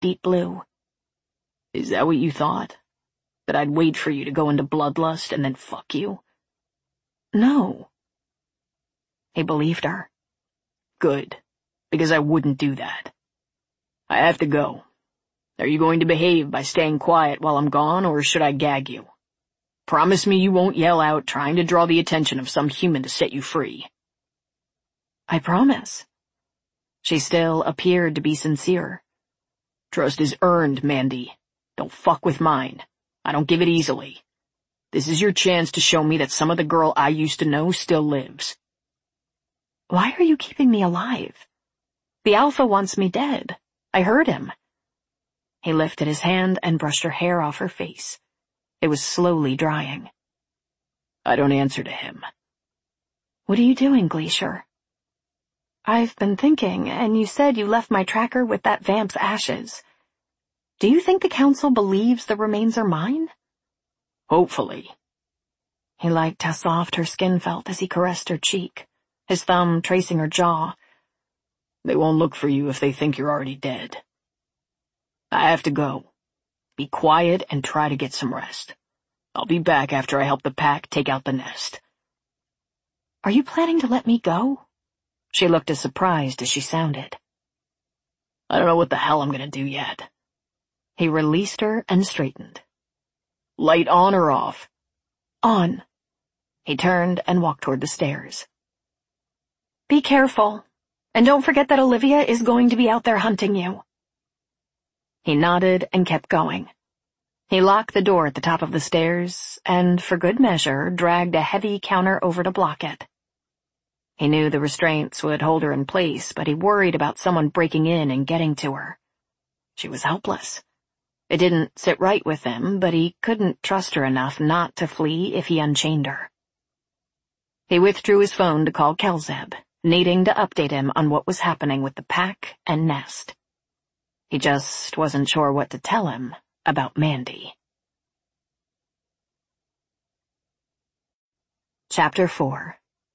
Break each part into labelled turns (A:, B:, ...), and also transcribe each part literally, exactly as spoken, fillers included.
A: deep blue.
B: Is that what you thought? That I'd wait for you to go into bloodlust and then fuck you?
A: No.
B: He believed her. Good, because I wouldn't do that. I have to go. Are you going to behave by staying quiet while I'm gone, or should I gag you? Promise me you won't yell out trying to draw the attention of some human to set you free.
A: I promise.
B: She still appeared to be sincere. Trust is earned, Mandy. Don't fuck with mine. I don't give it easily. This is your chance to show me that some of the girl I used to know still lives.
A: Why are you keeping me alive? The Alpha wants me dead. I heard him. He lifted his hand and brushed her hair off her face. It was slowly drying.
B: I don't answer to him.
A: What are you doing, Glacier? I've been thinking, and you said you left my tracker with that vamp's ashes. Do you think the council believes the remains are mine?
B: Hopefully.
A: He liked how soft her skin felt as he caressed her cheek, his thumb tracing her jaw.
B: They won't look for you if they think you're already dead. I have to go. Be quiet and try to get some rest. I'll be back after I help the pack take out the nest.
A: Are you planning to let me go? She looked as surprised as she sounded.
B: I don't know what the hell I'm gonna do yet.
A: He released her and straightened.
B: Light on or off?
A: On. He turned and walked toward the stairs. Be careful, and don't forget that Olivia is going to be out there hunting you. He nodded and kept going. He locked the door at the top of the stairs and, for good measure, dragged a heavy counter over to block it. He knew the restraints would hold her in place, but he worried about someone breaking in and getting to her. She was helpless. It didn't sit right with him, but he couldn't trust her enough not to flee if he unchained her. He withdrew his phone to call Kelzeb, needing to update him on what was happening with the pack and nest. He just wasn't sure what to tell him about Mandy. Chapter four.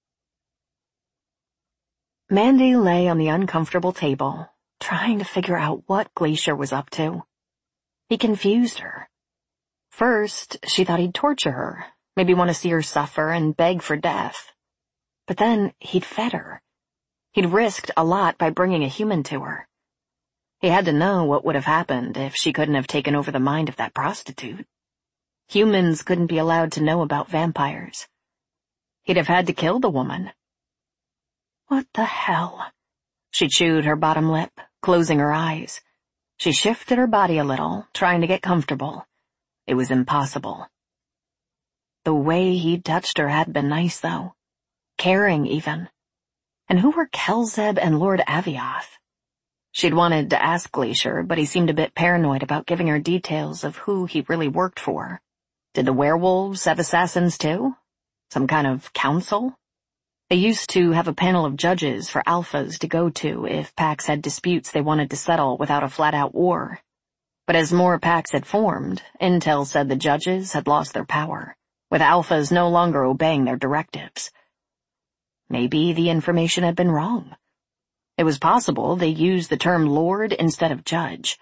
A: Mandy lay on the uncomfortable table, trying to figure out what Glacier was up to. He confused her. First, she thought he'd torture her, maybe want to see her suffer and beg for death. But then he'd fed her. He'd risked a lot by bringing a human to her. He had to know what would have happened if she couldn't have taken over the mind of that prostitute. Humans couldn't be allowed to know about vampires. He'd have had to kill the woman. What the hell? She chewed her bottom lip, closing her eyes. She shifted her body a little, trying to get comfortable. It was impossible. The way he'd touched her had been nice, though. Caring, even. And who were Kelzeb and Lord Avioth? She'd wanted to ask Glacier, but he seemed a bit paranoid about giving her details of who he really worked for. Did the werewolves have assassins, too? Some kind of council? They used to have a panel of judges for alphas to go to if packs had disputes they wanted to settle without a flat-out war. But as more packs had formed, intel said the judges had lost their power, with alphas no longer obeying their directives. Maybe the information had been wrong. It was possible they used the term lord instead of judge.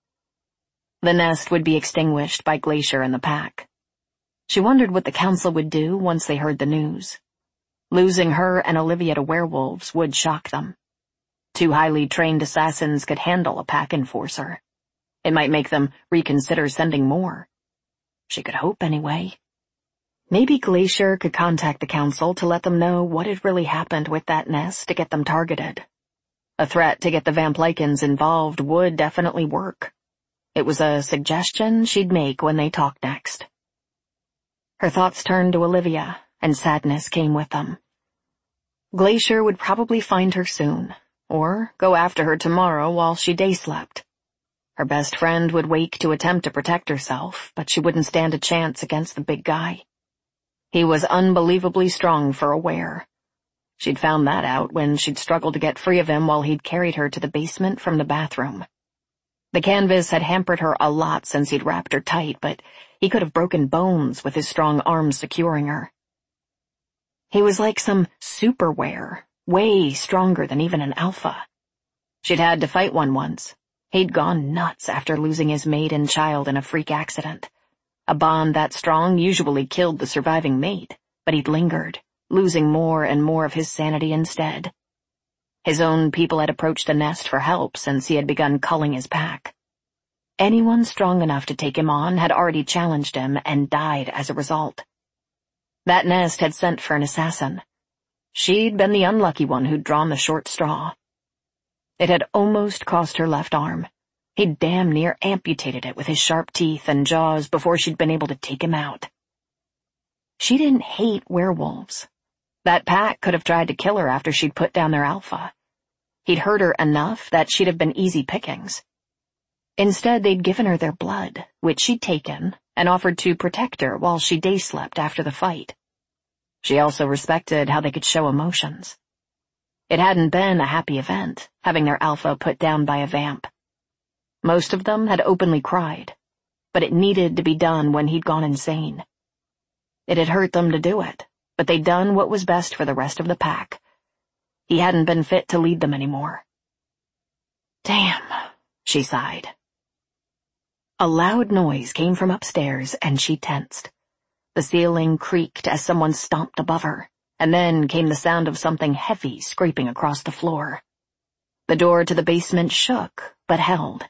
A: The nest would be extinguished by Glacier and the pack. She wondered what the council would do once they heard the news. Losing her and Olivia to werewolves would shock them. Two highly trained assassins could handle a pack enforcer. It might make them reconsider sending more. She could hope anyway. Maybe Glacier could contact the council to let them know what had really happened with that nest to get them targeted. A threat to get the Vamplycans involved would definitely work. It was a suggestion she'd make when they talked next. Her thoughts turned to Olivia, and sadness came with them. Glacier would probably find her soon, or go after her tomorrow while she day-slept. Her best friend would wake to attempt to protect herself, but she wouldn't stand a chance against the big guy. He was unbelievably strong for a were. She'd found that out when she'd struggled to get free of him while he'd carried her to the basement from the bathroom. The canvas had hampered her a lot since he'd wrapped her tight, but he could have broken bones with his strong arms securing her. He was like some super were, way stronger than even an alpha. She'd had to fight one once, He'd gone nuts after losing his mate and child in a freak accident. A bond that strong usually killed the surviving mate, but he'd lingered, losing more and more of his sanity instead. His own people had approached the nest for help since he had begun culling his pack. Anyone strong enough to take him on had already challenged him and died as a result. That nest had sent for an assassin. She'd been the unlucky one who'd drawn the short straw. It had almost cost her left arm. He'd damn near amputated it with his sharp teeth and jaws before she'd been able to take him out. She didn't hate werewolves. That pack could have tried to kill her after she'd put down their alpha. He'd hurt her enough that she'd have been easy pickings. Instead, they'd given her their blood, which she'd taken, and offered to protect her while she day-slept after the fight. She also respected how they could show emotions. It hadn't been a happy event, having their alpha put down by a vamp. Most of them had openly cried, but it needed to be done when he'd gone insane. It had hurt them to do it, but they'd done what was best for the rest of the pack. He hadn't been fit to lead them anymore. Damn, she sighed. A loud noise came from upstairs, and she tensed. The ceiling creaked as someone stomped above her, and then came the sound of something heavy scraping across the floor. The door to the basement shook, but held.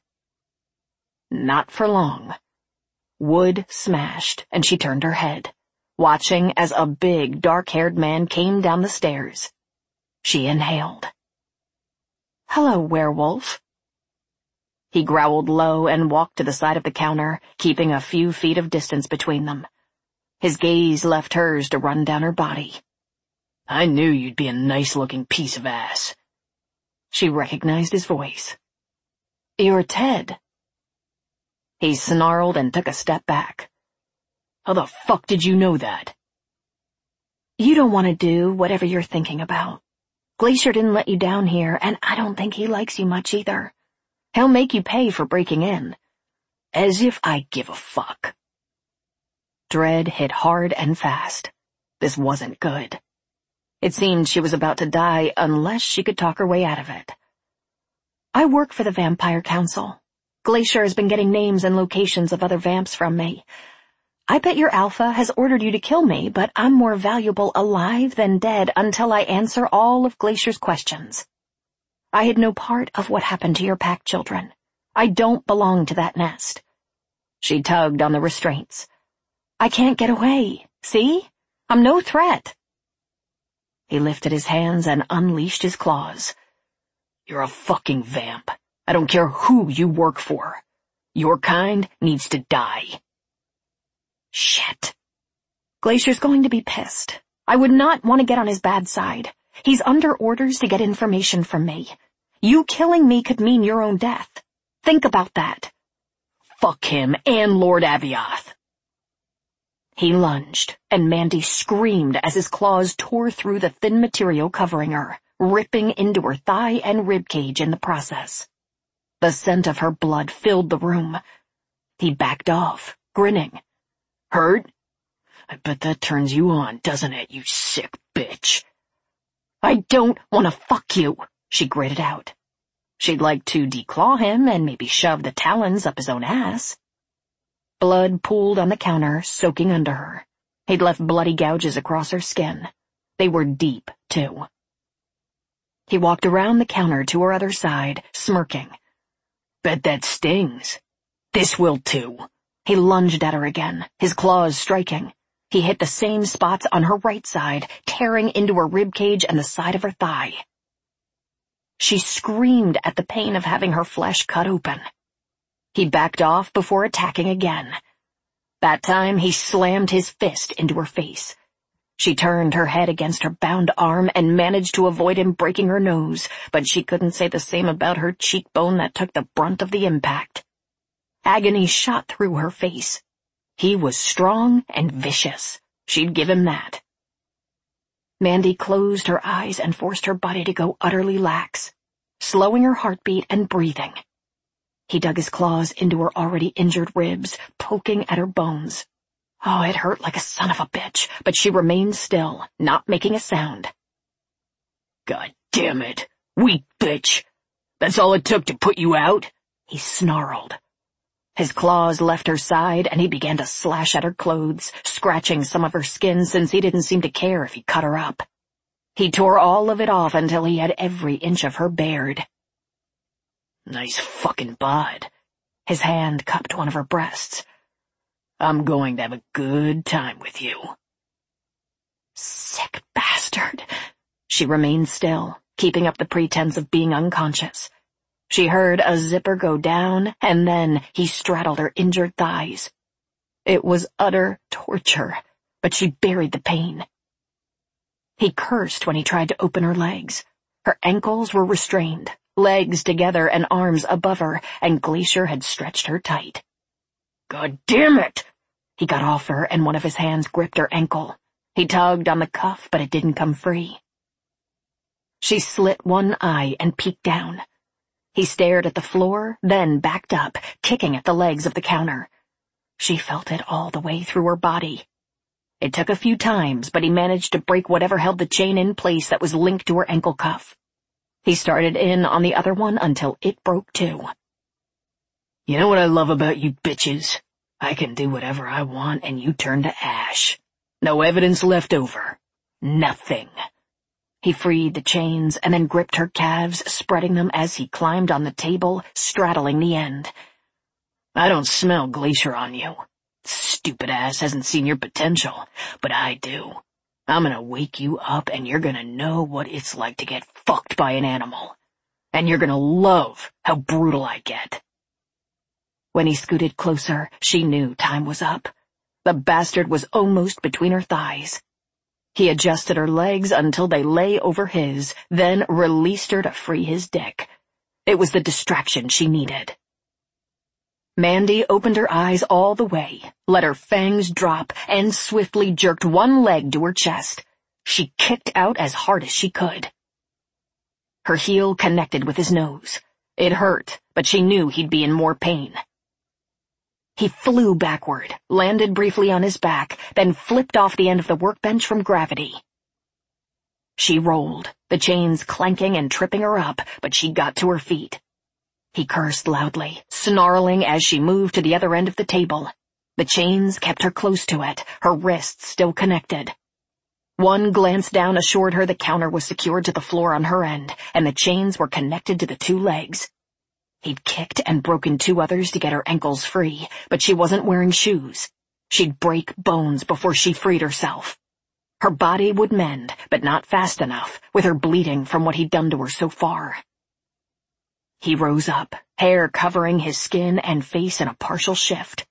A: Not for long. Wood smashed, and she turned her head, watching as a big, dark-haired man came down the stairs. She inhaled. "Hello, werewolf." He growled low and walked to the side of the counter, keeping a few feet of distance between them. His gaze left hers to run down her body.
B: "I knew you'd be a nice-looking piece of ass."
A: She recognized his voice. "You're Ted." He snarled and took a step back.
B: "How the fuck did you know that?"
A: "You don't want to do whatever you're thinking about. Glacier didn't let you down here, and I don't think he likes you much either. He'll make you pay for breaking in."
B: As if I give a fuck.
A: Dread hit hard and fast. This wasn't good. It seemed she was about to die unless she could talk her way out of it. "I work for the Vampire Council. Glacier has been getting names and locations of other vamps from me. I bet your alpha has ordered you to kill me, but I'm more valuable alive than dead until I answer all of Glacier's questions. I had no part of what happened to your pack children. I don't belong to that nest." She tugged on the restraints. "I can't get away. See? I'm no threat." He lifted his hands and unleashed his claws.
B: "You're a fucking vamp. I don't care who you work for. Your kind needs to die."
A: Shit. Glacier's going to be pissed. I would not want to get on his bad side. He's under orders to get information from me. You killing me could mean your own death. Think about that.
B: Fuck him and Lord Avioth.
A: He lunged, and Mandy screamed as his claws tore through the thin material covering her, ripping into her thigh and ribcage in the process. The scent of her blood filled the room. He backed off, grinning.
B: "Hurt? I bet that turns you on, doesn't it, you sick bitch?"
A: "I don't want to fuck you," she gritted out. She'd like to declaw him and maybe shove the talons up his own ass. Blood pooled on the counter, soaking under her. He'd left bloody gouges across her skin. They were deep, too. He walked around the counter to her other side, smirking.
B: "Bet that stings. This will too."
A: He lunged at her again, his claws striking. He hit the same spots on her right side, tearing into her ribcage and the side of her thigh. She screamed at the pain of having her flesh cut open. He backed off before attacking again. That time he slammed his fist into her face. She turned her head against her bound arm and managed to avoid him breaking her nose, but she couldn't say the same about her cheekbone that took the brunt of the impact. Agony shot through her face. He was strong and vicious. She'd give him that. Mandy closed her eyes and forced her body to go utterly lax, slowing her heartbeat and breathing. He dug his claws into her already injured ribs, poking at her bones. Oh, it hurt like a son of a bitch, but she remained still, not making a sound.
B: "God damn it, weak bitch. That's all it took to put you out?"
A: He snarled. His claws left her side, and he began to slash at her clothes, scratching some of her skin since he didn't seem to care if he cut her up. He tore all of it off until he had every inch of her bared.
B: Nice fucking bod.
A: His hand cupped one of her breasts.
B: I'm going to have a good time with you.
A: Sick bastard. She remained still, keeping up the pretense of being unconscious. She heard a zipper go down, and then he straddled her injured thighs. It was utter torture, but she buried the pain. He cursed when he tried to open her legs. Her ankles were restrained, legs together and arms above her, and Glacier had stretched her tight.
B: God damn it!
A: He got off her, and one of his hands gripped her ankle. He tugged on the cuff, but it didn't come free. She slit one eye and peeked down. He stared at the floor, then backed up, kicking at the legs of the counter. She felt it all the way through her body. It took a few times, but he managed to break whatever held the chain in place that was linked to her ankle cuff. He started in on the other one until it broke too.
B: You know what I love about you bitches? I can do whatever I want and you turn to ash. No evidence left over. Nothing.
A: He freed the chains and then gripped her calves, spreading them as he climbed on the table, straddling the end.
B: I don't smell Glacier on you. Stupid ass hasn't seen your potential, but I do. I'm gonna wake you up and you're gonna know what it's like to get fucked by an animal. And you're gonna love how brutal I get.
A: When he scooted closer, she knew time was up. The bastard was almost between her thighs. He adjusted her legs until they lay over his, then released her to free his dick. It was the distraction she needed. Mandy opened her eyes all the way, let her fangs drop, and swiftly jerked one leg to her chest. She kicked out as hard as she could. Her heel connected with his nose. It hurt, but she knew he'd be in more pain. He flew backward, landed briefly on his back, then flipped off the end of the workbench from gravity. She rolled, the chains clanking and tripping her up, but she got to her feet. He cursed loudly, snarling as she moved to the other end of the table. The chains kept her close to it, her wrists still connected. One glance down assured her the counter was secured to the floor on her end, and the chains were connected to the two legs. He'd kicked and broken two others to get her ankles free, but she wasn't wearing shoes. She'd break bones before she freed herself. Her body would mend, but not fast enough, with her bleeding from what he'd done to her so far. He rose up, hair covering his skin and face in a partial shift.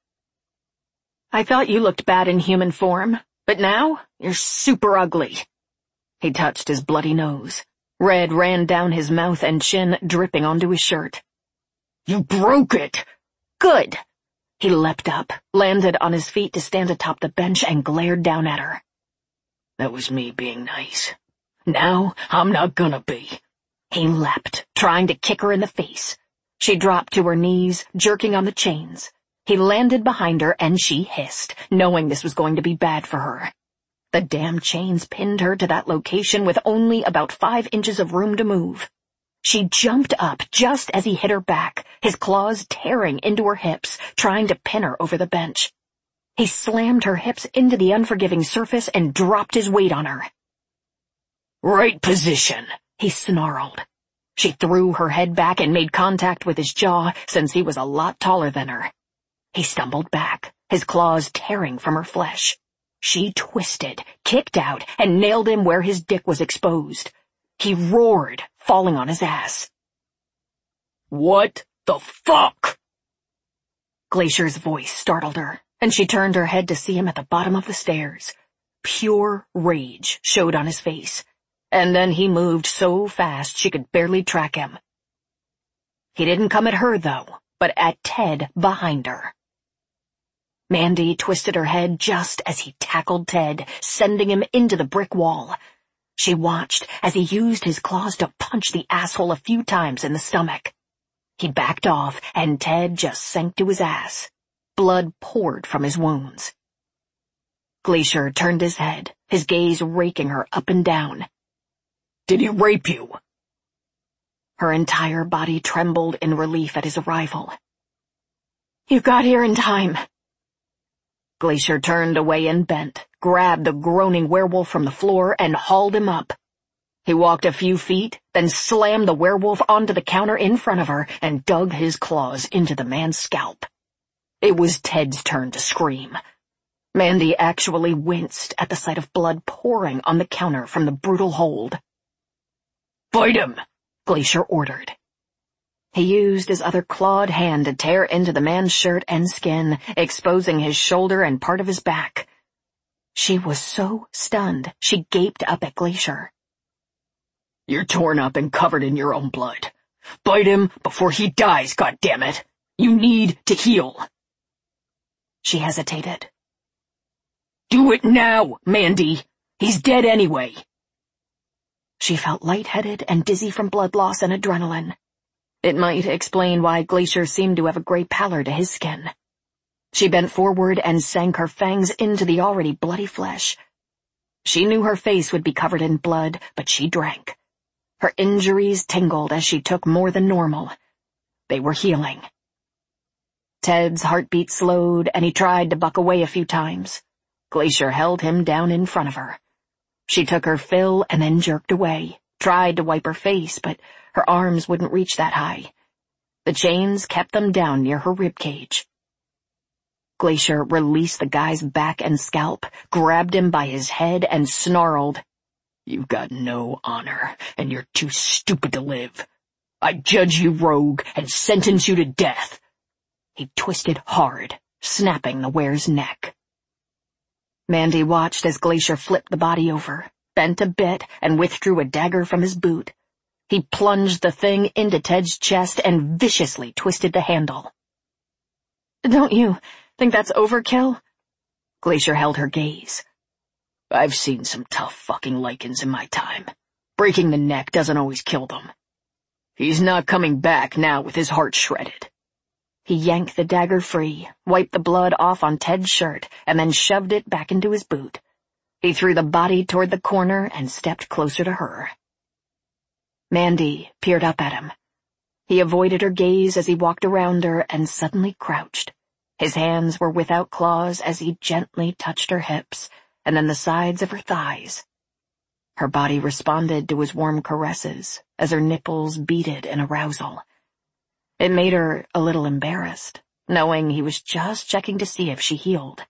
A: I thought you looked bad in human form, but now you're super ugly. He touched his bloody nose. Red ran down his mouth and chin, dripping onto his shirt.
B: You broke it!
A: Good! He leapt up, landed on his feet to stand atop the bench, and glared down at her.
B: That was me being nice. Now I'm not gonna be.
A: He leapt, trying to kick her in the face. She dropped to her knees, jerking on the chains. He landed behind her, and she hissed, knowing this was going to be bad for her. The damn chains pinned her to that location with only about five inches of room to move. She jumped up just as he hit her back, his claws tearing into her hips, trying to pin her over the bench. He slammed her hips into the unforgiving surface and dropped his weight on her.
B: Right position,
A: he snarled. She threw her head back and made contact with his jaw, since he was a lot taller than her. He stumbled back, his claws tearing from her flesh. She twisted, kicked out, and nailed him where his dick was exposed. He roared, falling on his ass.
B: What the fuck?
A: Glacier's voice startled her, and she turned her head to see him at the bottom of the stairs. Pure rage showed on his face, and then he moved so fast she could barely track him. He didn't come at her, though, but at Ted behind her. Mandy twisted her head just as he tackled Ted, sending him into the brick wall. She watched as he used his claws to punch the asshole a few times in the stomach. He backed off, and Ted just sank to his ass. Blood poured from his wounds. Glacier turned his head, his gaze raking her up and down.
B: Did he rape you?
A: Her entire body trembled in relief at his arrival. "You got here in time." Glacier turned away and bent, grabbed the groaning werewolf from the floor, and hauled him up. He walked a few feet, then slammed the werewolf onto the counter in front of her and dug his claws into the man's scalp. It was Ted's turn to scream. Mandy actually winced at the sight of blood pouring on the counter from the brutal hold. "Fight him!" Glacier ordered. He used his other clawed hand to tear into the man's shirt and skin, exposing his shoulder and part of his back. She was so stunned, she gaped up at Glacier. "You're torn up and covered in your own blood. Bite him before he dies, goddammit! You need to heal." She hesitated. "Do it now, Mandy! He's dead anyway!" She felt lightheaded and dizzy from blood loss and adrenaline. It might explain why Glacier seemed to have a gray pallor to his skin. She bent forward and sank her fangs into the already bloody flesh. She knew her face would be covered in blood, but she drank. Her injuries tingled as she took more than normal. They were healing. Ted's heartbeat slowed, and he tried to buck away a few times. Glacier held him down in front of her. She took her fill and then jerked away, tried to wipe her face, but her arms wouldn't reach that high. The chains kept them down near her ribcage. Glacier released the guy's back and scalp, grabbed him by his head, and snarled, "You've got no honor, and you're too stupid to live. I judge you rogue and sentence you to death." He twisted hard, snapping the ware's neck. Mandy watched as Glacier flipped the body over, bent a bit, and withdrew a dagger from his boot. He plunged the thing into Ted's chest and viciously twisted the handle. "Don't you think that's overkill?" Glacier held her gaze. "I've seen some tough fucking Lycans in my time. Breaking the neck doesn't always kill them. He's not coming back now with his heart shredded." He yanked the dagger free, wiped the blood off on Ted's shirt, and then shoved it back into his boot. He threw the body toward the corner and stepped closer to her. Mandy peered up at him. He avoided her gaze as he walked around her and suddenly crouched. His hands were without claws as he gently touched her hips, and then the sides of her thighs. Her body responded to his warm caresses as her nipples beated in arousal. It made her a little embarrassed, knowing he was just checking to see if she healed.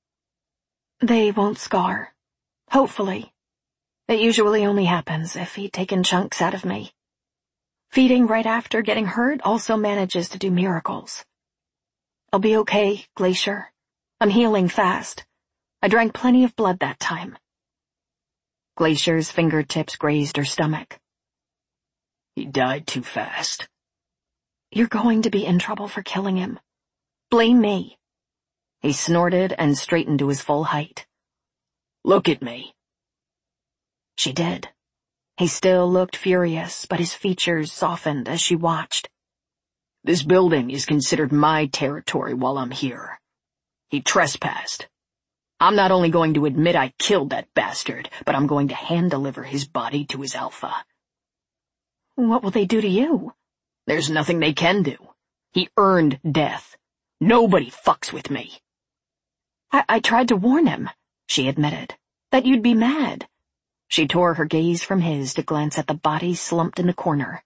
A: "They won't scar. Hopefully. It usually only happens if he'd taken chunks out of me. Feeding right after getting hurt also manages to do miracles. I'll be okay, Glacier. I'm healing fast. I drank plenty of blood that time." Glacier's fingertips grazed her stomach. "He died too fast." "You're going to be in trouble for killing him. Blame me." He snorted and straightened to his full height. "Look at me." She did. He still looked furious, but his features softened as she watched. "This building is considered my territory while I'm here. He trespassed. I'm not only going to admit I killed that bastard, but I'm going to hand-deliver his body to his alpha." "What will they do to you?" "There's nothing they can do. He earned death. Nobody fucks with me." I, I tried to warn him," she admitted, "that you'd be mad." She tore her gaze from his to glance at the body slumped in the corner.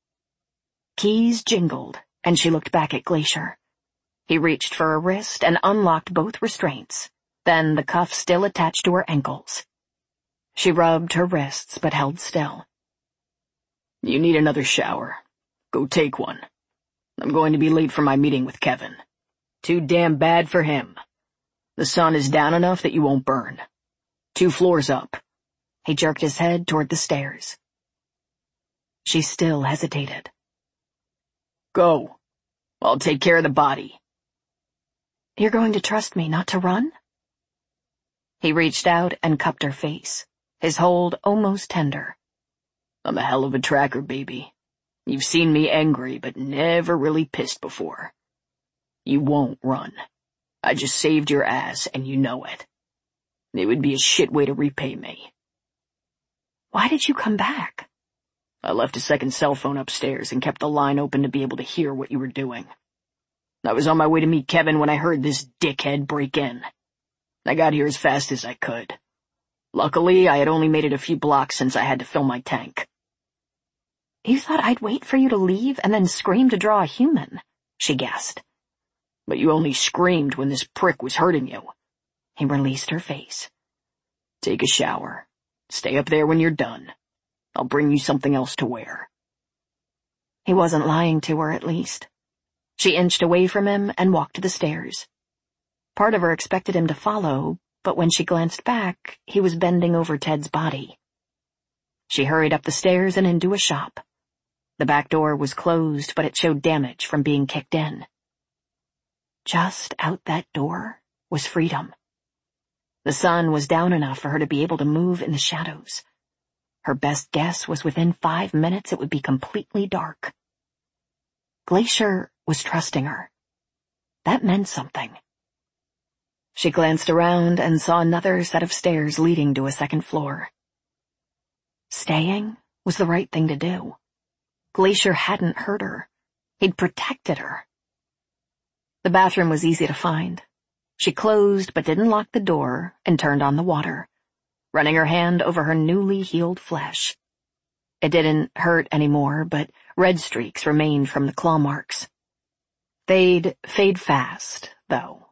A: Keys jingled, and she looked back at Glacier. He reached for a wrist and unlocked both restraints, then the cuff still attached to her ankles. She rubbed her wrists but held still. "You need another shower. Go take one. I'm going to be late for my meeting with Kevin. Too damn bad for him. The sun is down enough that you won't burn. Two floors up." He jerked his head toward the stairs. She still hesitated. "Go. I'll take care of the body." "You're going to trust me not to run?" He reached out and cupped her face, his hold almost tender. "I'm a hell of a tracker, baby. You've seen me angry, but never really pissed before. You won't run. I just saved your ass, and you know it. It would be a shit way to repay me." "Why did you come back?"
B: I left a second cell phone upstairs and kept the line open to be able to hear what you were doing. I was on my way to meet Kevin when I heard this dickhead break in. I got here as fast as I could. Luckily, I had only made it a few blocks since I had to fill my tank.
A: You thought I'd wait for you to leave and then scream to draw a human, she guessed.
B: But you only screamed when this prick was hurting you.
A: He released her face.
B: Take a shower. Stay up there when you're done. I'll bring you something else to wear.
A: He wasn't lying to her, at least. She inched away from him and walked to the stairs. Part of her expected him to follow, but when she glanced back, he was bending over Ted's body. She hurried up the stairs and into a shop. The back door was closed, but it showed damage from being kicked in. Just out that door was freedom. The sun was down enough for her to be able to move in the shadows. Her best guess was within five minutes it would be completely dark. Glacier was trusting her. That meant something. She glanced around and saw another set of stairs leading to a second floor. Staying was the right thing to do. Glacier hadn't hurt her. He'd protected her. The bathroom was easy to find. She closed but didn't lock the door and turned on the water, running her hand over her newly healed flesh. It didn't hurt anymore, but red streaks remained from the claw marks. They'd fade fast, though.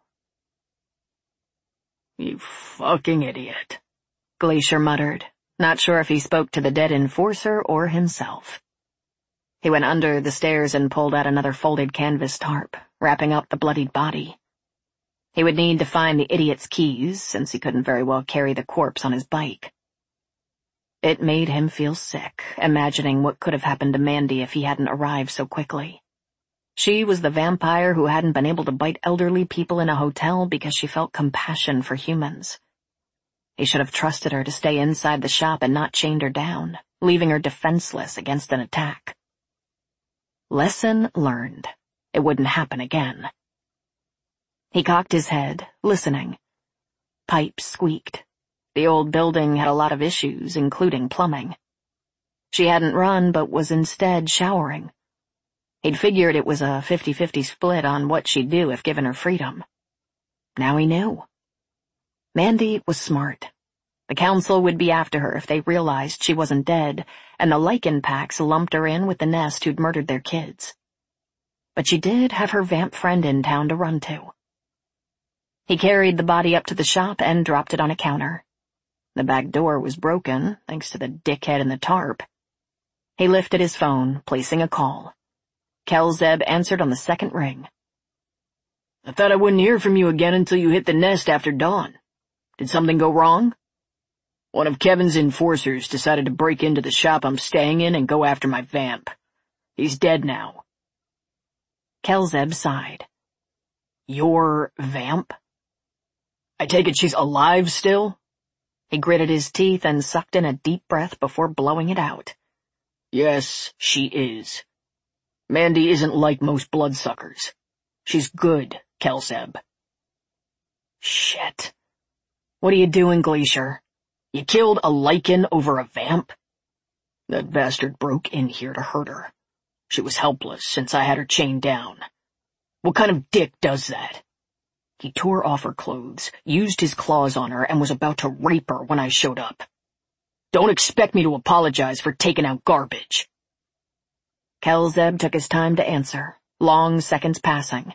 B: You fucking idiot,
A: Glacier muttered, not sure if he spoke to the dead enforcer or himself. He went under the stairs and pulled out another folded canvas tarp, wrapping up the bloodied body. He would need to find the idiot's keys, since he couldn't very well carry the corpse on his bike. It made him feel sick, imagining what could have happened to Mandy if he hadn't arrived so quickly. She was the vampire who hadn't been able to bite elderly people in a hotel because she felt compassion for humans. He should have trusted her to stay inside the shop and not chained her down, leaving her defenseless against an attack. Lesson learned. It wouldn't happen again. He cocked his head, listening. Pipes squeaked. The old building had a lot of issues, including plumbing. She hadn't run, but was instead showering. He'd figured it was a fifty-fifty split on what she'd do if given her freedom. Now he knew. Mandy was smart. The council would be after her if they realized she wasn't dead, and the lichen packs lumped her in with the nest who'd murdered their kids. But she did have her vamp friend in town to run to. He carried the body up to the shop and dropped it on a counter. The back door was broken, thanks to the dickhead in the tarp. He lifted his phone, placing a call. Kelzeb answered on the second ring.
B: I thought I wouldn't hear from you again until you hit the nest after dawn. Did something go wrong? One of Kevin's enforcers decided to break into the shop I'm staying in and go after my vamp. He's dead now.
A: Kelzeb sighed.
B: Your vamp? I take it she's alive still?
A: He gritted his teeth and sucked in a deep breath before blowing it out.
B: Yes, she is. Mandy isn't like most bloodsuckers. She's good, Kelzeb.
A: Shit.
B: What are you doing, Glacier? You killed a lichen over a vamp? That bastard broke in here to hurt her. She was helpless since I had her chained down. What kind of dick does that? He tore off her clothes, used his claws on her, and was about to rape her when I showed up. Don't expect me to apologize for taking out garbage.
A: Kelzeb took his time to answer, long seconds passing.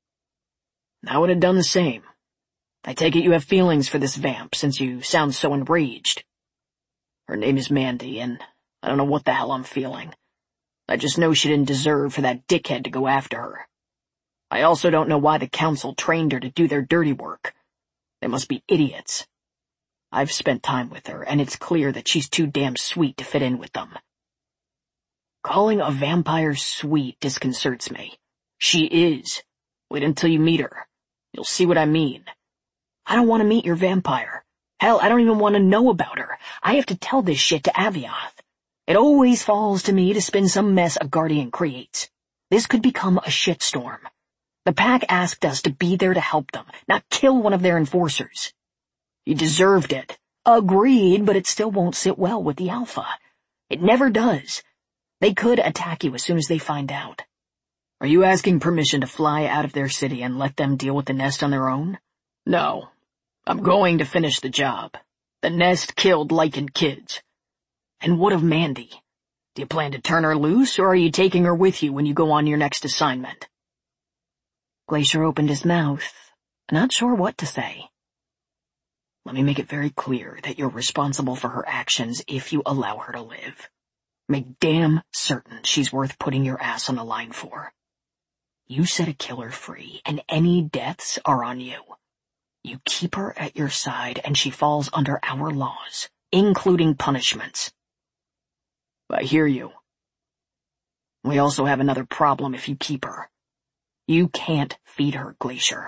B: I would have done the same. I take it you have feelings for this vamp, since you sound so enraged. Her name is Mandy, and I don't know what the hell I'm feeling. I just know she didn't deserve for that dickhead to go after her. I also don't know why the council trained her to do their dirty work. They must be idiots. I've spent time with her, and it's clear that she's too damn sweet to fit in with them. Calling a vampire sweet disconcerts me. She is. Wait until you meet her. You'll see what I mean. I don't want to meet your vampire. Hell, I don't even want to know about her. I have to tell this shit to Avioth. It always falls to me to spin some mess a guardian creates. This could become a shitstorm. The pack asked us to be there to help them, not kill one of their enforcers. You deserved it. Agreed, but it still won't sit well with the Alpha. It never does. They could attack you as soon as they find out. Are you asking permission to fly out of their city and let them deal with the nest on their own? No. I'm going to finish the job. The nest killed Lycan kids. And what of Mandy? Do you plan to turn her loose, or are you taking her with you when you go on your next assignment?
A: Glacier opened his mouth, not sure what to say.
B: Let me make it very clear that you're responsible for her actions if you allow her to live. Make damn certain she's worth putting your ass on the line for. You set a killer free, and any deaths are on you. You keep her at your side, and she falls under our laws, including punishments. I hear you. We also have another problem if you keep her. You can't feed her, Glacier.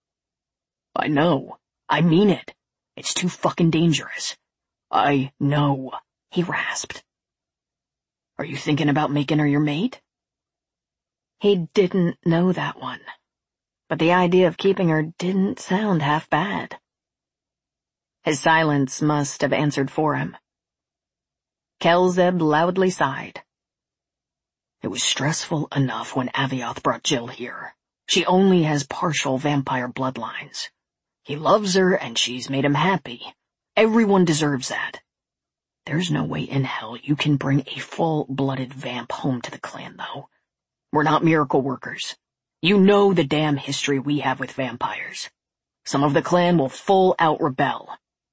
B: I know. I mean it. It's too fucking dangerous. I know, he rasped. Are you thinking about making her your mate?
A: He didn't know that one, but the idea of keeping her didn't sound half bad. His silence must have answered for him. Kelzeb loudly sighed.
B: It was stressful enough when Avioth brought Jill here. She only has partial vampire bloodlines. He loves her and she's made him happy. Everyone deserves that. There's no way in hell you can bring a full-blooded vamp home to the clan, though. We're not miracle workers. You know the damn history we have with vampires. Some of the clan will full-out rebel.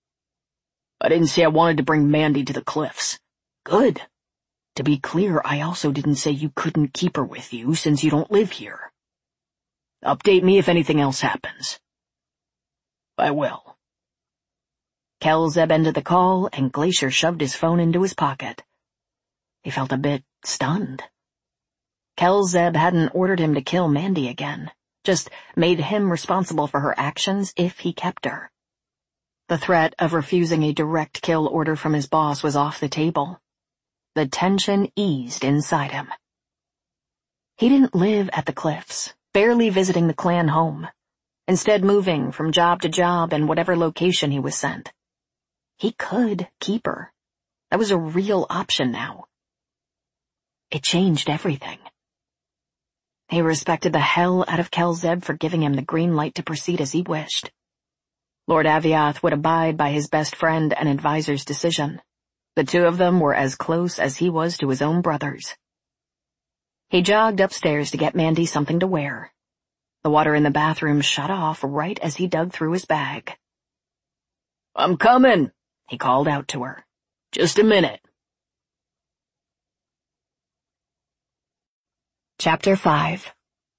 B: I didn't say I wanted to bring Mandy to the cliffs. Good. To be clear, I also didn't say you couldn't keep her with you since you don't live here. Update me if anything else happens. I will.
A: Kelzeb ended the call, and Glacier shoved his phone into his pocket. He felt a bit stunned. Kelzeb hadn't ordered him to kill Mandy again, just made him responsible for her actions if he kept her. The threat of refusing a direct kill order from his boss was off the table. The tension eased inside him. He didn't live at the cliffs, barely visiting the clan home, instead moving from job to job in whatever location he was sent. He could keep her. That was a real option now. It changed everything. He respected the hell out of Kelzeb for giving him the green light to proceed as he wished. Lord Avioth would abide by his best friend and advisor's decision. The two of them were as close as he was to his own brothers. He jogged upstairs to get Mandy something to wear. The water in the bathroom shut off right as he dug through his bag.
B: I'm coming, he called out to her. Just a minute.
A: Chapter five.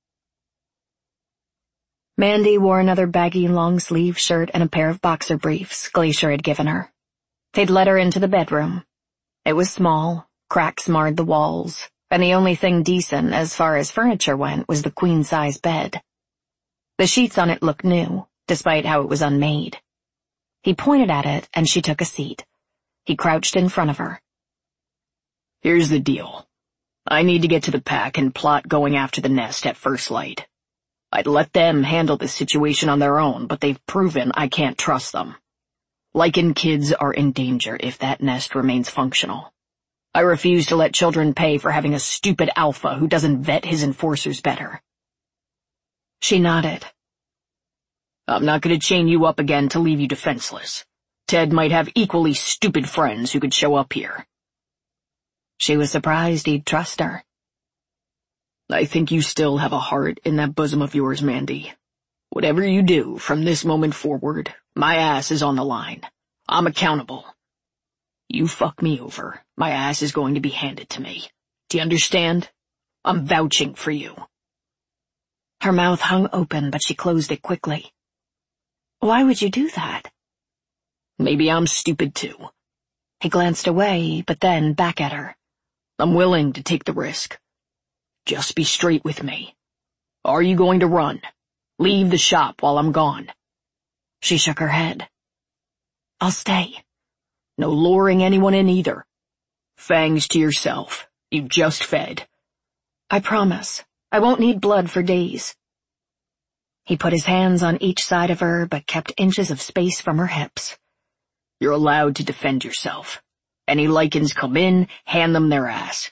A: Mandy wore another baggy long-sleeve shirt and a pair of boxer briefs Glacier had given her. They'd let her into the bedroom. It was small, cracks marred the walls, and the only thing decent as far as furniture went was the queen-size bed. The sheets on it looked new, despite how it was unmade. He pointed at it, and she took a seat. He crouched in front of her.
B: Here's the deal. I need to get to the pack and plot going after the nest at first light. I'd let them handle this situation on their own, but they've proven I can't trust them. Lycan kids are in danger if that nest remains functional. I refuse to let children pay for having a stupid alpha who doesn't vet his enforcers better.
A: She nodded.
B: I'm not going to chain you up again to leave you defenseless. Ted might have equally stupid friends who could show up here.
A: She was surprised he'd trust her.
B: I think you still have a heart in that bosom of yours, Mandy. Whatever you do from this moment forward, my ass is on the line. I'm accountable. You fuck me over, my ass is going to be handed to me. Do you understand? I'm vouching for you.
A: Her mouth hung open, but she closed it quickly. Why would you do that?
B: Maybe I'm stupid too.
A: He glanced away, but then back at her.
B: I'm willing to take the risk. Just be straight with me. Are you going to run? Leave the shop while I'm gone?
A: She shook her head. I'll stay.
B: No luring anyone in either. Fangs to yourself. You just fed.
A: I promise. I won't need blood for days. He put his hands on each side of her, but kept inches of space from her hips.
B: You're allowed to defend yourself. Any Lycans come in, hand them their ass.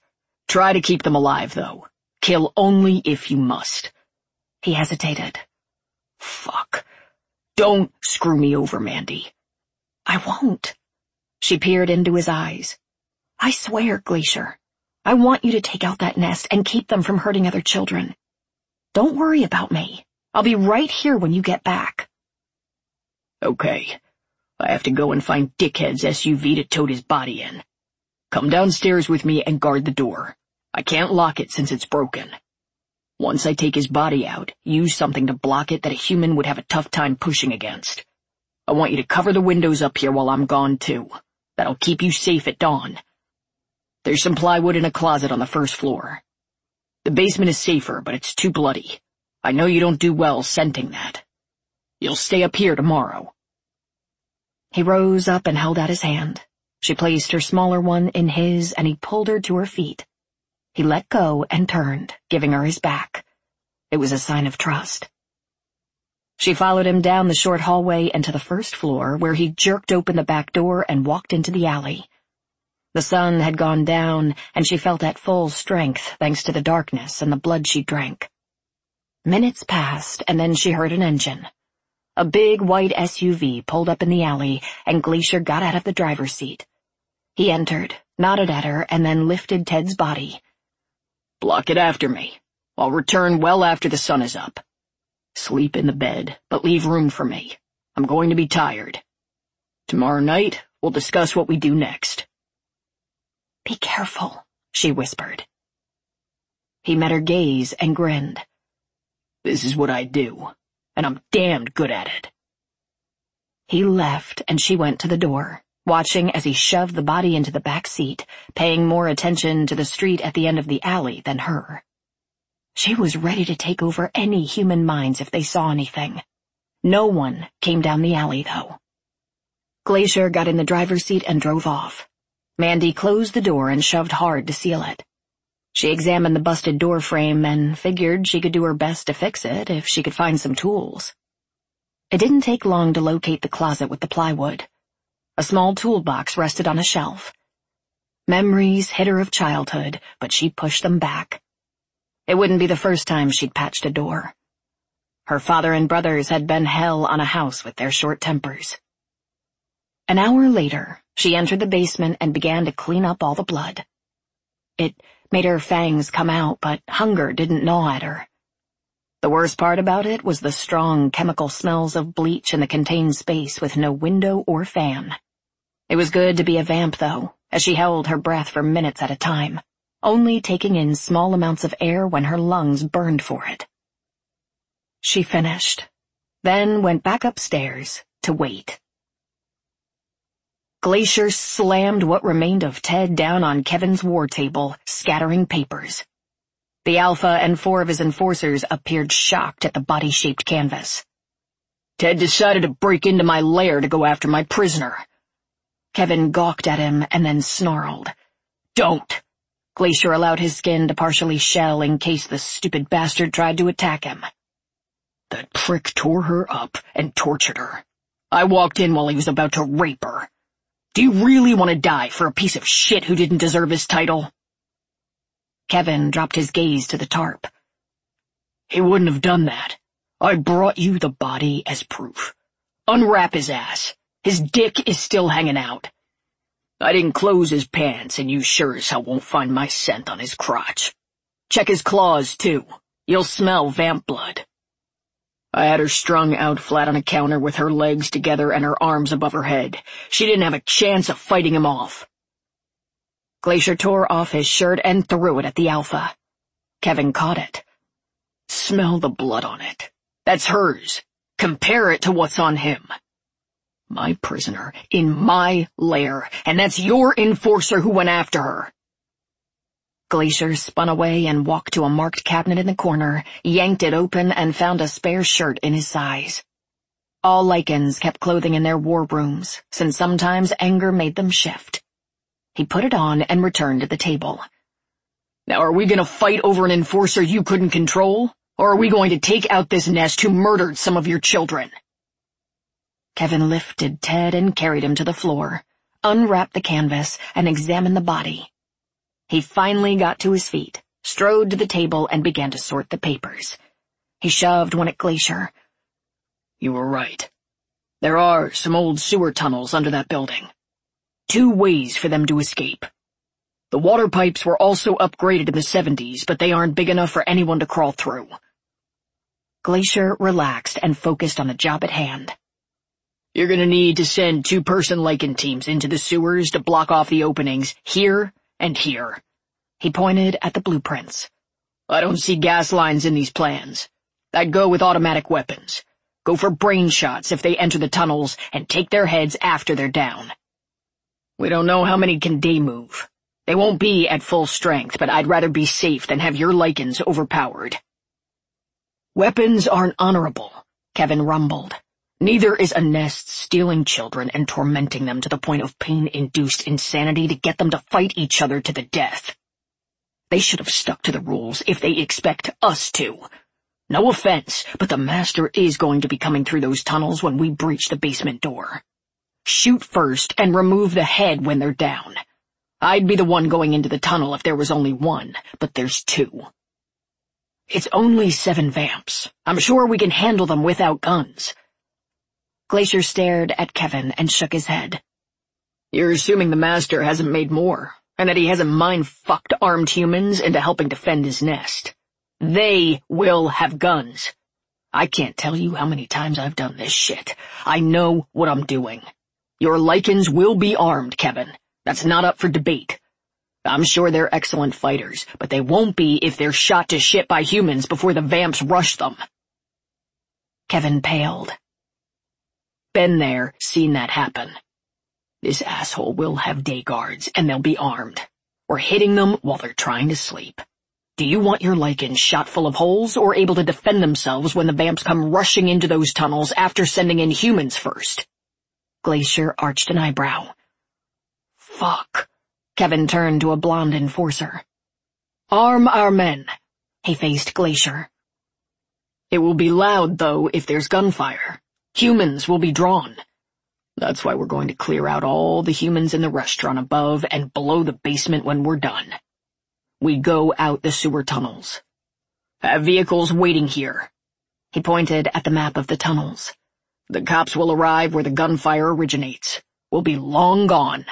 B: Try to keep them alive, though. Kill only if you must.
A: He hesitated.
B: Fuck. Don't screw me over, Mandy.
A: I won't. She peered into his eyes. I swear, Glacier, I want you to take out that nest and keep them from hurting other children. Don't worry about me. I'll be right here when you get back.
B: Okay. I have to go and find Dickhead's S U V to tote his body in. Come downstairs with me and guard the door. I can't lock it since it's broken. Once I take his body out, use something to block it that a human would have a tough time pushing against. I want you to cover the windows up here while I'm gone, too. That'll keep you safe at dawn. There's some plywood in a closet on the first floor. The basement is safer, but it's too bloody. I know you don't do well scenting that. You'll stay up here tomorrow.
A: He rose up and held out his hand. She placed her smaller one in his, and he pulled her to her feet. He let go and turned, giving her his back. It was a sign of trust. She followed him down the short hallway and to the first floor, where he jerked open the back door and walked into the alley. The sun had gone down, and she felt at full strength thanks to the darkness and the blood she drank. Minutes passed, and then she heard an engine. A big white S U V pulled up in the alley, and Glacier got out of the driver's seat. He entered, nodded at her, and then lifted Ted's body.
B: Block it after me. I'll return well after the sun is up. Sleep in the bed, but leave room for me. I'm going to be tired. Tomorrow night, we'll discuss what we do next.
A: Be careful, she whispered. He met her gaze and grinned.
B: This is what I do, and I'm damned good at it.
A: He left, and she went to the door, watching as he shoved the body into the back seat, paying more attention to the street at the end of the alley than her. She was ready to take over any human minds if they saw anything. No one came down the alley, though. Glacier got in the driver's seat and drove off. Mandy closed the door and shoved hard to seal it. She examined the busted door frame and figured she could do her best to fix it if she could find some tools. It didn't take long to locate the closet with the plywood. A small toolbox rested on a shelf. Memories hit her of childhood, but she pushed them back. It wouldn't be the first time she'd patched a door. Her father and brothers had been hell on a house with their short tempers. An hour later, she entered the basement and began to clean up all the blood. It made her fangs come out, but hunger didn't gnaw at her. The worst part about it was the strong chemical smells of bleach in the contained space with no window or fan. It was good to be a vamp, though, as she held her breath for minutes at a time, only taking in small amounts of air when her lungs burned for it. She finished, then went back upstairs to wait. Glacier slammed what remained of Ted down on Kevin's war table, scattering papers. The Alpha and four of his enforcers appeared shocked at the body-shaped canvas.
B: Ted decided to break into my lair to go after my prisoner.
A: Kevin gawked at him and then snarled.
B: Don't!
A: Glacier allowed his skin to partially shell in case the stupid bastard tried to attack him.
B: That prick tore her up and tortured her. I walked in while he was about to rape her. Do you really want to die for a piece of shit who didn't deserve his title?
A: Kevin dropped his gaze to the tarp.
B: He wouldn't have done that. I brought you the body as proof. Unwrap his ass. His dick is still hanging out. I didn't close his pants, and you sure as hell won't find my scent on his crotch. Check his claws, too. You'll smell vamp blood. I had her strung out flat on a counter with her legs together and her arms above her head. She didn't have a chance of fighting him off.
A: Glacier tore off his shirt and threw it at the Alpha. Kevin caught it.
B: Smell the blood on it. That's hers. Compare it to what's on him. My prisoner in my lair, and that's your enforcer who went after her.
A: Glacier spun away and walked to a marked cabinet in the corner, yanked it open, and found a spare shirt in his size. All Lycans kept clothing in their war rooms, since sometimes anger made them shift. He put it on and returned to the table.
B: Now are we going to fight over an enforcer you couldn't control, or are we going to take out this nest who murdered some of your children?
A: Kevin lifted Ted and carried him to the floor, unwrapped the canvas, and examined the body. He finally got to his feet, strode to the table, and began to sort the papers. He shoved one at Glacier.
B: You were right. There are some old sewer tunnels under that building. Two ways for them to escape. The water pipes were also upgraded in the seventies, but they aren't big enough for anyone to crawl through.
A: Glacier relaxed and focused on the job at hand.
B: You're gonna need to send two-person Lycan teams into the sewers to block off the openings here and here.
A: He pointed at the blueprints.
B: I don't see gas lines in these plans. I'd go with automatic weapons. Go for brain shots if they enter the tunnels, and take their heads after they're down. We don't know how many can day move. They won't be at full strength, but I'd rather be safe than have your Lycans overpowered. Weapons aren't honorable, Kevin rumbled. Neither is a nest stealing children and tormenting them to the point of pain-induced insanity to get them to fight each other to the death. They should have stuck to the rules if they expect us to. No offense, but the Master is going to be coming through those tunnels when we breach the basement door. Shoot first and remove the head when they're down. I'd be the one going into the tunnel if there was only one, but there's two. It's only seven vamps. I'm sure we can handle them without guns.
A: Glacier stared at Kevin and shook his head.
B: You're assuming the Master hasn't made more, and that he hasn't mind-fucked armed humans into helping defend his nest. They will have guns. I can't tell you how many times I've done this shit. I know what I'm doing. Your Lycans will be armed, Kevin. That's not up for debate. I'm sure they're excellent fighters, but they won't be if they're shot to shit by humans before the vamps rush them.
A: Kevin paled.
B: Been there, seen that happen. This asshole will have day guards, and they'll be armed. We're hitting them while they're trying to sleep. Do you want your Lycans shot full of holes or able to defend themselves when the vamps come rushing into those tunnels after sending in humans first?
A: Glacier arched an eyebrow.
B: Fuck.
A: Kevin turned to a blonde enforcer.
B: Arm our men.
A: He faced Glacier.
B: It will be loud, though, if there's gunfire. Humans will be drawn. That's why we're going to clear out all the humans in the restaurant above and below the basement when we're done. We go out the sewer tunnels. Have vehicles waiting here.
A: He pointed at the map of the tunnels.
B: The cops will arrive where the gunfire originates. We'll be long gone.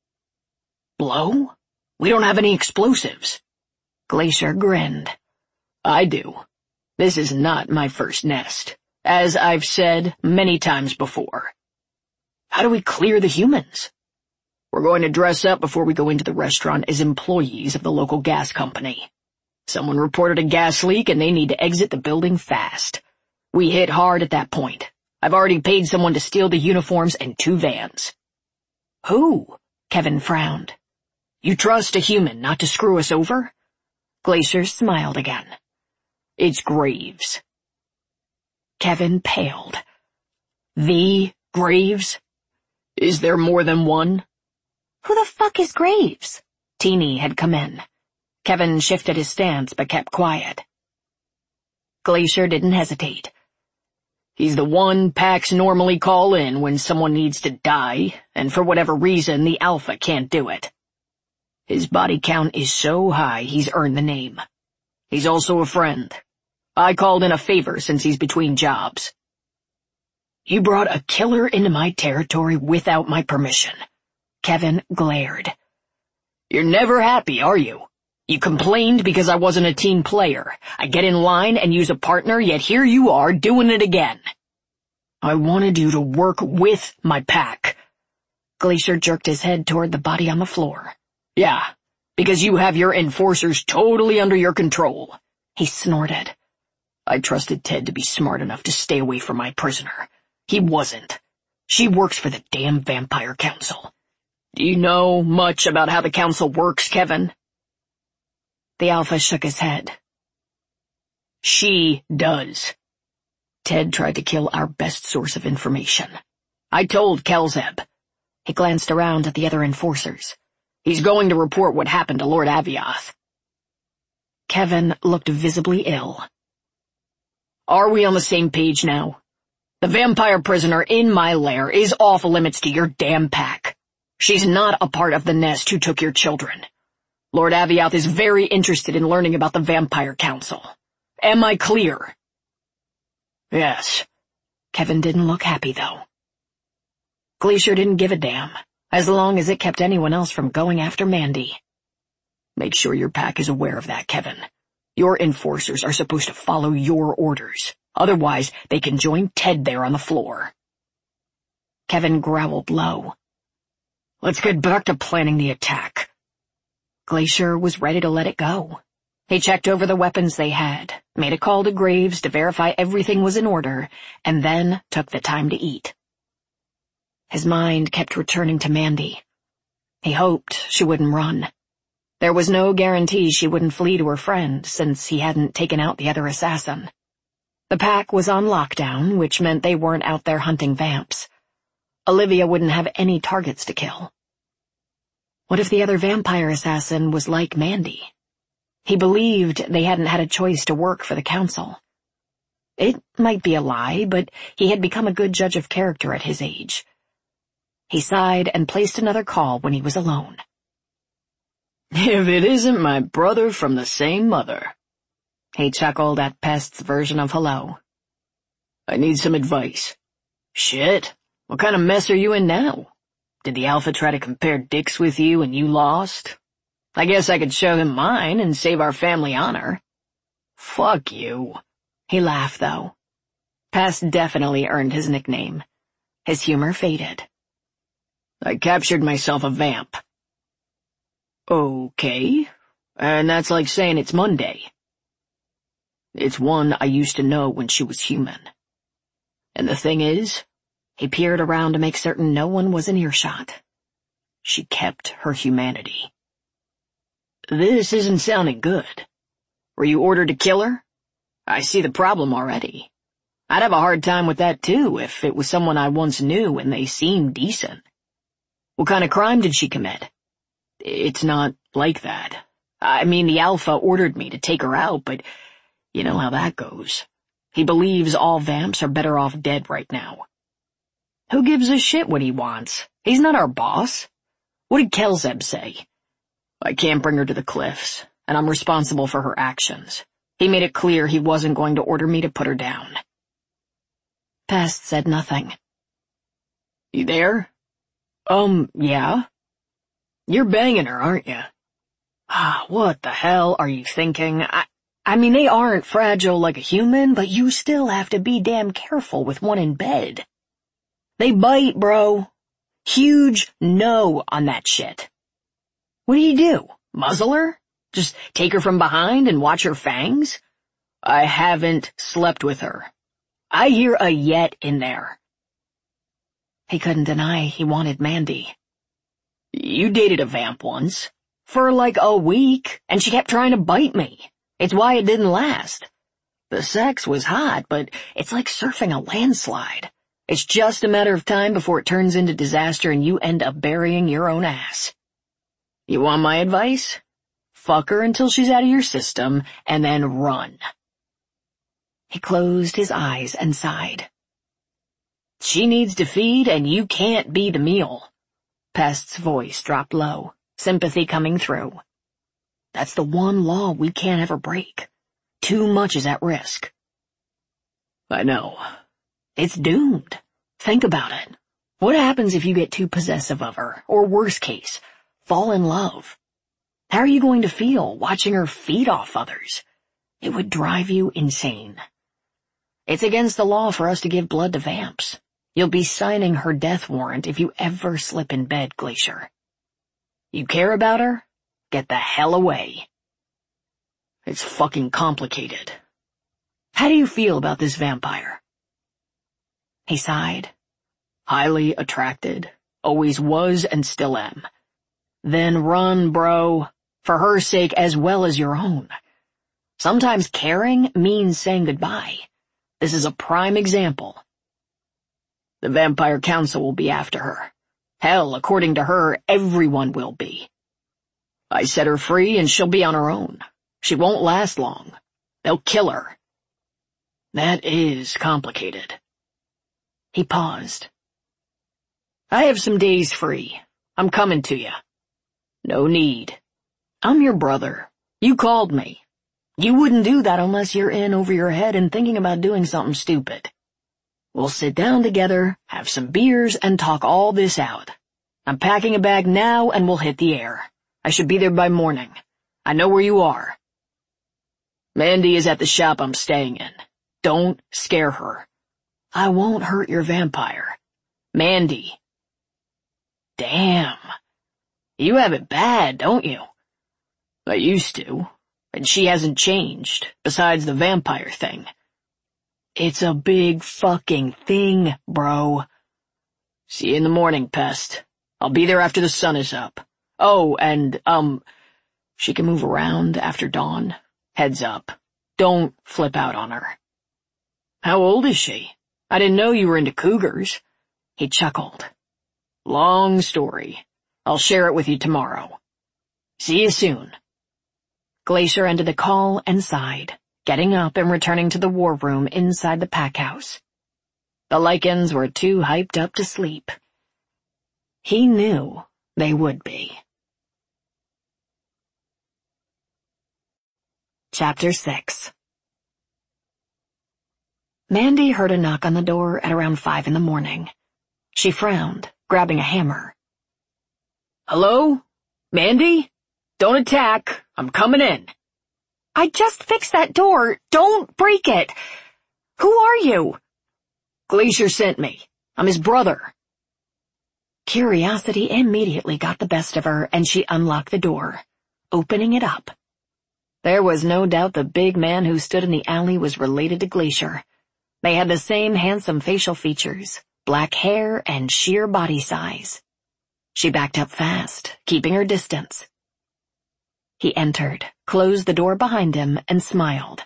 B: Blow? We don't have any explosives.
A: Glacier grinned.
B: I do. This is not my first nest, as I've said many times before. How do we clear the humans? We're going to dress up before we go into the restaurant as employees of the local gas company. Someone reported a gas leak and they need to exit the building fast. We hit hard at that point. I've already paid someone to steal the uniforms and two vans.
A: Who? Kevin frowned.
B: You trust a human not to screw us over?
A: Glacier smiled again.
B: It's Graves.
A: Kevin paled.
B: The Graves? Is there more than one?
A: Who the fuck is Graves? Teeny had come in. Kevin shifted his stance but kept quiet.
B: Glacier didn't hesitate. He's the one packs normally call in when someone needs to die, and for whatever reason the Alpha can't do it. His body count is so high he's earned the name. He's also a friend. I called in a favor since he's between jobs. You brought a killer into my territory without my permission.
A: Kevin glared.
B: You're never happy, are you? You complained because I wasn't a team player. I get in line and use a partner, yet here you are doing it again. I wanted you to work with my pack.
A: Glacier jerked his head toward the body on the floor.
B: Yeah, because you have your enforcers totally under your control.
A: He snorted.
B: I trusted Ted to be smart enough to stay away from my prisoner. He wasn't. She works for the damn Vampire Council. Do you know much about how the council works, Kevin?
A: The Alpha shook his head.
B: She does. Ted tried to kill our best source of information. I told Kelzeb.
A: He glanced around at the other enforcers.
B: He's going to report what happened to Lord Avioth.
A: Kevin looked visibly ill.
B: Are we on the same page now? The vampire prisoner in my lair is off limits to your damn pack. She's not a part of the nest who took your children. Lord Aviath is very interested in learning about the Vampire Council. Am I clear? Yes. Kevin didn't look happy, though. Glacier didn't give a damn, as long as it kept anyone else from going after Mandy. Make sure your pack is aware of that, Kevin. Your enforcers are supposed to follow your orders. Otherwise, they can join Ted there on the floor. Kevin growled low. Let's get back to planning the attack. Glacier was ready to let it go. He checked over the weapons they had, made a call to Graves to verify everything was in order, and then took the time to eat. His mind kept returning to Mandy. He hoped she wouldn't run. There was no guarantee she wouldn't flee to her friend, since he hadn't taken out the other assassin. The pack was on lockdown, which meant they weren't out there hunting vamps. Olivia wouldn't have any targets to kill. What if the other vampire assassin was like Mandy? He believed they hadn't had a choice to work for the council. It might be a lie, but he had become a good judge of character at his age. He sighed and placed another call when he was alone. If it isn't my brother from the same mother. He chuckled at Pest's version of hello. I need some advice. Shit, what kind of mess are you in now? Did the Alpha try to compare dicks with you and you lost? I guess I could show him mine and save our family honor. Fuck you. He laughed, though. Pest definitely earned his nickname. His humor faded. I captured myself a vamp. Okay, and that's like saying it's Monday. It's one I used to know when she was human. And the thing is, he peered around to make certain no one was in earshot. She kept her humanity. This isn't sounding good. Were you ordered to kill her? I see the problem already. I'd have a hard time with that too if it was someone I once knew and they seemed decent. What kind of crime did she commit? It's not like that. I mean, the Alpha ordered me to take her out, but you know how that goes. He believes all vamps are better off dead right now. Who gives a shit what he wants? He's not our boss. What did Kelzeb say? I can't bring her to the cliffs, and I'm responsible for her actions. He made it clear he wasn't going to order me to put her down. Pest said nothing. You there? Um, yeah. You're banging her, aren't you? Ah, what the hell are you thinking? I, I mean, they aren't fragile like a human, but you still have to be damn careful with one in bed. They bite, bro. Huge no on that shit. What do you do? Muzzle her? Just take her from behind and watch her fangs? I haven't slept with her. I hear a yet in there. He couldn't deny he wanted Mandy. You dated a vamp once. For like a week, and she kept trying to bite me. It's why it didn't last. The sex was hot, but it's like surfing a landslide. It's just a matter of time before it turns into disaster and you end up burying your own ass. You want my advice? Fuck her until she's out of your system, and then run. He closed his eyes and sighed. She needs to feed, and you can't be the meal. Pest's voice dropped low, sympathy coming through. That's the one law we can't ever break. Too much is at risk. I know. It's doomed. Think about it. What happens if you get too possessive of her, or worst case, fall in love? How are you going to feel watching her feed off others? It would drive you insane. It's against the law for us to give blood to vamps. You'll be signing her death warrant if you ever slip in bed, Glacier. You care about her? Get the hell away. It's fucking complicated. How do you feel about this vampire? He sighed. Highly attracted. Always was and still am. Then run, bro. For her sake as well as your own. Sometimes caring means saying goodbye. This is a prime example. The Vampire Council will be after her. Hell, according to her, everyone will be. I set her free and she'll be on her own. She won't last long. They'll kill her. That is complicated. He paused. I have some days free. I'm coming to you. No need. I'm your brother. You called me. You wouldn't do that unless you're in over your head and thinking about doing something stupid. We'll sit down together, have some beers, and talk all this out. I'm packing a bag now and we'll hit the air. I should be there by morning. I know where you are. Mandy is at the shop I'm staying in. Don't scare her. I won't hurt your vampire. Mandy. Damn. You have it bad, don't you? I used to, and she hasn't changed, besides the vampire thing. It's a big fucking thing, bro. See you in the morning, Pest. I'll be there after the sun is up. Oh, and, um, she can move around after dawn. Heads up. Don't flip out on her. How old is she? I didn't know you were into cougars. He chuckled. Long story. I'll share it with you tomorrow. See you soon. Glacier ended the call and sighed, getting up and returning to the war room inside the pack house. The Lycans were too hyped up to sleep. He knew they would be. Chapter six. Mandy heard a knock on the door at around five in the morning. She frowned, grabbing a hammer. Hello? Mandy? Don't attack. I'm coming in.
A: I just fixed that door. Don't break it. Who are you?
B: Glacier sent me. I'm his brother.
A: Curiosity immediately got the best of her, and she unlocked the door, opening it up.
B: There was no doubt the big man who stood in the alley was related to Glacier. They had the same handsome facial features, black hair, and sheer body size. She backed up fast, keeping her distance. He entered, closed the door behind him, and smiled.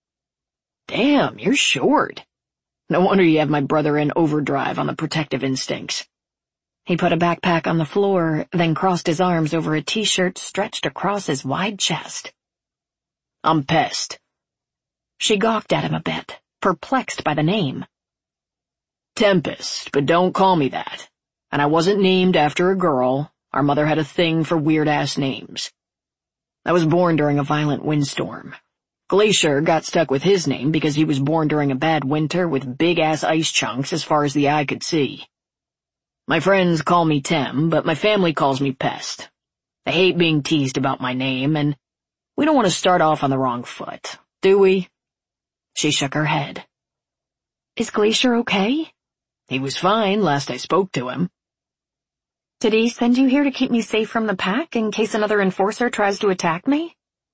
B: Damn, you're short. No wonder you have my brother in overdrive on the protective instincts. He put a backpack on the floor, then crossed his arms over a t-shirt stretched across his wide chest. I'm Pest. She gawked at him a bit, perplexed by the name. Tempest, but don't call me that. And I wasn't named after a girl. Our mother had a thing for weird-ass names. I was born during a violent windstorm. Glacier got stuck with his name because he was born during a bad winter with big-ass ice chunks as far as the eye could see. My friends call me Tem, but my family calls me Pest. I hate being teased about my name, and we don't want to start off on the wrong foot, do we? She shook her head.
A: Is Glacier okay?
B: He was fine last I spoke to him.
A: Did he send you here to keep me safe from the pack in case another enforcer tries to attack me?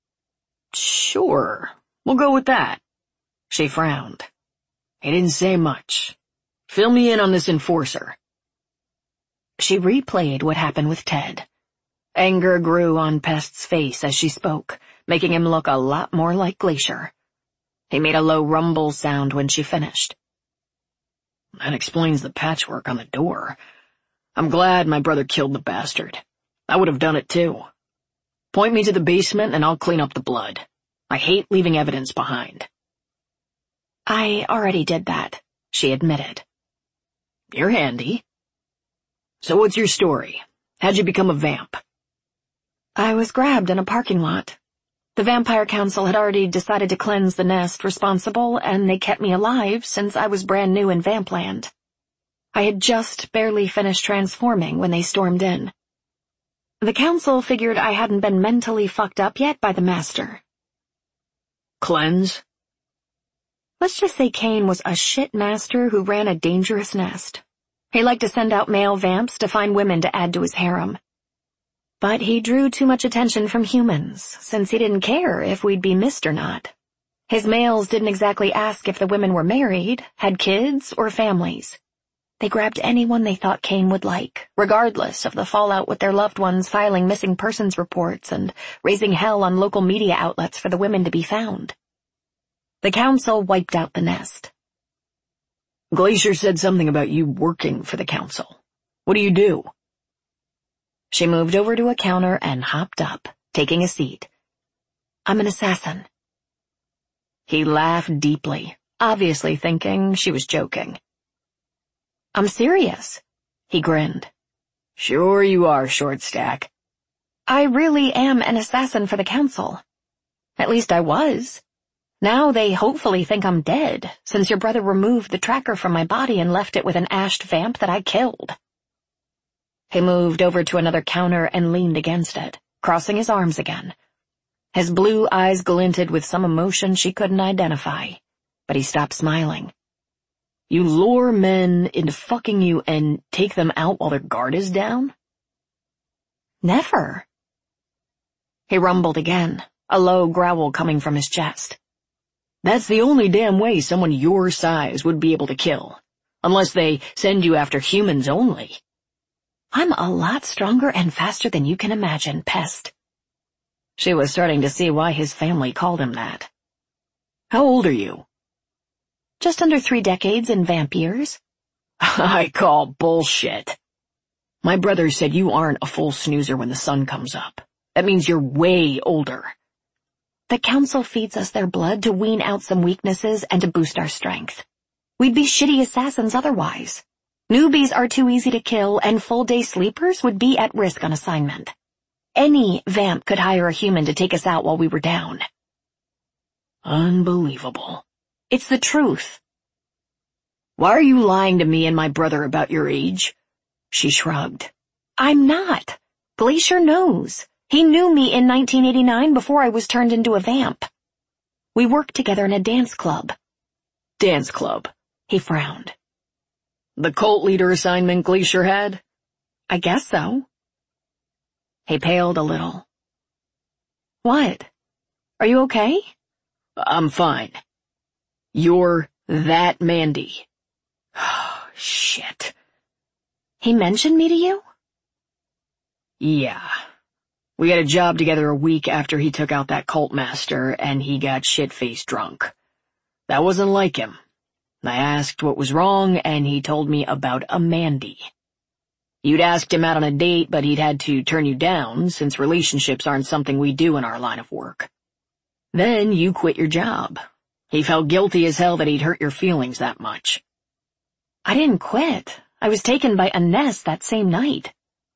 B: Sure, we'll go with that. She frowned. He didn't say much. Fill me in on this enforcer. She replayed what happened with Ted. Anger grew on Pest's face as she spoke, making him look a lot more like Glacier. He made a low rumble sound when she finished. That explains the patchwork on the door. I'm glad my brother killed the bastard. I would have done it too. Point me to the basement and I'll clean up the blood. I hate leaving evidence behind.
A: I already did that, she admitted.
B: You're handy. So what's your story? How'd you become a vamp?
A: I was grabbed in a parking lot. The Vampire Council had already decided to cleanse the nest responsible, and they kept me alive since I was brand new in Vampland. I had just barely finished transforming when they stormed in. The council figured I hadn't been mentally fucked up yet by the master.
B: Cleanse?
A: Let's just say Kane was a shit master who ran a dangerous nest. He liked to send out male vamps to find women to add to his harem. But he drew too much attention from humans, since he didn't care if we'd be missed or not. His males didn't exactly ask if the women were married, had kids, or families. They grabbed anyone they thought Kane would like, regardless of the fallout with their loved ones filing missing persons reports and raising hell on local media outlets for the women to be found. The council wiped out the nest.
B: Glacier said something about you working for the council. What do you do?
A: She moved over to a counter and hopped up, taking a seat. I'm an assassin.
B: He laughed deeply, obviously thinking she was joking.
A: I'm serious. He grinned.
B: Sure you are, Short Stack.
A: I really am an assassin for the council. At least I was. Now they hopefully think I'm dead, since your brother removed the tracker from my body and left it with an ashed vamp that I killed. He moved over to another counter and leaned against it, crossing his arms again. His blue eyes glinted with some emotion she couldn't identify, but he stopped smiling. You lure men into fucking you and take them out while their guard is down? Never. He rumbled again, a low growl coming from his chest. That's the only damn way someone your size would be able to kill, unless they send you after humans only. I'm a lot stronger and faster than you can imagine, pest. She was starting to see why his family called him that. How old are you? Just under three decades in vamp years. I call bullshit. My brother said you aren't a full snoozer when the sun comes up. That means you're way older. The council feeds us their blood to wean out some weaknesses and to boost our strength. We'd be shitty assassins otherwise. Newbies are too easy to kill, and full-day sleepers would be at risk on assignment. Any vamp could hire a human to take us out while we were down. Unbelievable. It's the truth. Why are you lying to me and my brother about your age? She shrugged. I'm not. Glacier knows. He knew me in nineteen eighty-nine before I was turned into a vamp. We worked together in a dance club. Dance club? He frowned. The cult leader assignment Glacier had? I guess so. He paled a little. What? Are you okay? I'm fine. You're that Mandy. Oh, shit. He mentioned me to you? Yeah. We had a job together a week after he took out that cult master, and he got shit-faced drunk. That wasn't like him. I asked what was wrong, and he told me about a Mandy. You'd asked him out on a date, but he'd had to turn you down, since relationships aren't something we do in our line of work. Then you quit your job. He felt guilty as hell that he'd hurt your feelings that much. I didn't quit. I was taken by Ines that same night.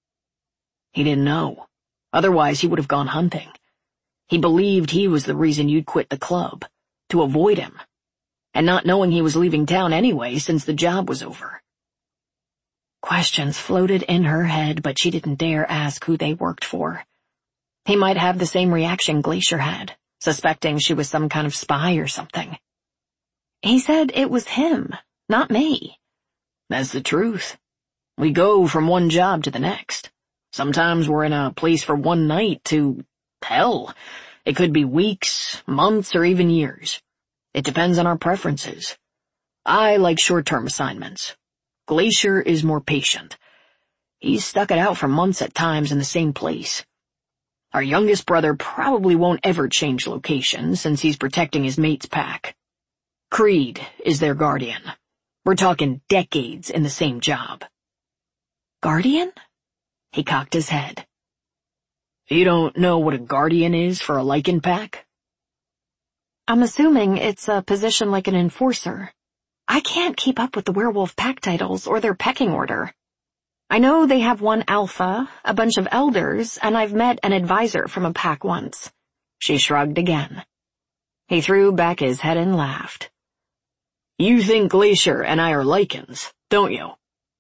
A: He didn't know. Otherwise, he would have gone hunting. He believed he was the reason you'd quit the club, to avoid him, and not knowing he was leaving town anyway since the job was over. Questions floated in her head, but she didn't dare ask who they worked for. He might have the same reaction Glacier had, suspecting she was some kind of spy or something. He said it was him, not me. That's the truth. We go from one job to the next. Sometimes we're in a place for one night to, hell, it could be weeks, months, or even years. It depends on our preferences. I like short-term assignments. Glacier is more patient. He's stuck it out for months at times in the same place. Our youngest brother probably won't ever change location since he's protecting his mate's pack. Creed is their guardian. We're talking decades in the same job. Guardian? He cocked his head. You don't know what a guardian is for a Lycan pack? I'm assuming it's a position like an enforcer. I can't keep up with the werewolf pack titles or their pecking order. I know they have one alpha, a bunch of elders, and I've met an advisor from a pack once. She shrugged again. He threw back his head and laughed. You think Glacier and I are Lycans, don't you?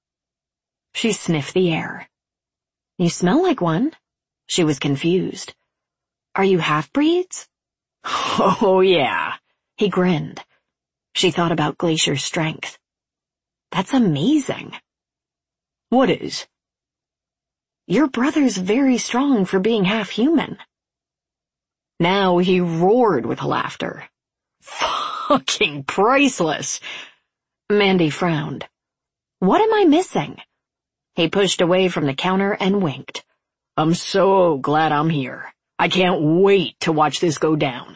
A: She sniffed the air. You smell like one. She was confused. Are you half-breeds? Oh, yeah. He grinned. She thought about Glacier's strength. That's amazing. What is? Your brother's very strong for being half-human. Now he roared with laughter. Fucking priceless. Mandy frowned. What am I missing? He pushed away from the counter and winked. I'm so glad I'm here. I can't wait to watch this go down.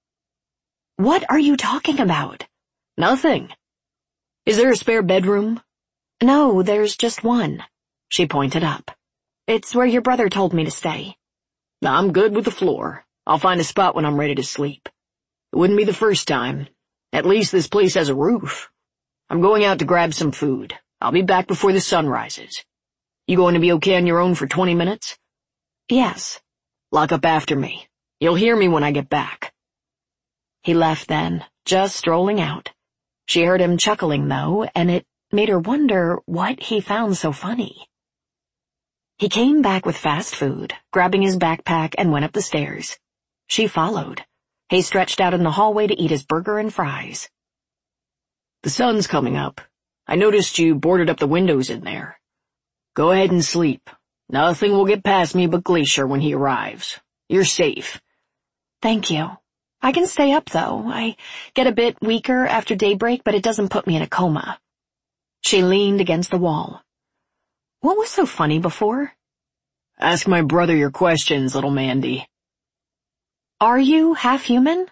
A: What are you talking about? Nothing. Is there a spare bedroom? No, there's just one. She pointed up. It's where your brother told me to stay. I'm good with the floor. I'll find a spot when I'm ready to sleep. It wouldn't be the first time. At least this place has a roof. I'm going out to grab some food. I'll be back before the sun rises. You going to be okay on your own for twenty minutes? Yes.
B: Lock up after me. You'll hear me when I get back.
A: He left then, just strolling out. She heard him chuckling, though, and it made her wonder what he found so funny. He came back with fast food, grabbing his backpack, and went up the stairs. She followed. He stretched out in the hallway to eat his burger and fries.
B: The sun's coming up. I noticed you boarded up the windows in there. Go ahead and sleep. Nothing will get past me but Glacier when he arrives. You're safe.
A: Thank you. I can stay up, though. I get a bit weaker after daybreak, but it doesn't put me in a coma. She leaned against the wall. What was so funny before?
B: Ask my brother your questions, little Mandy.
A: Are you half human?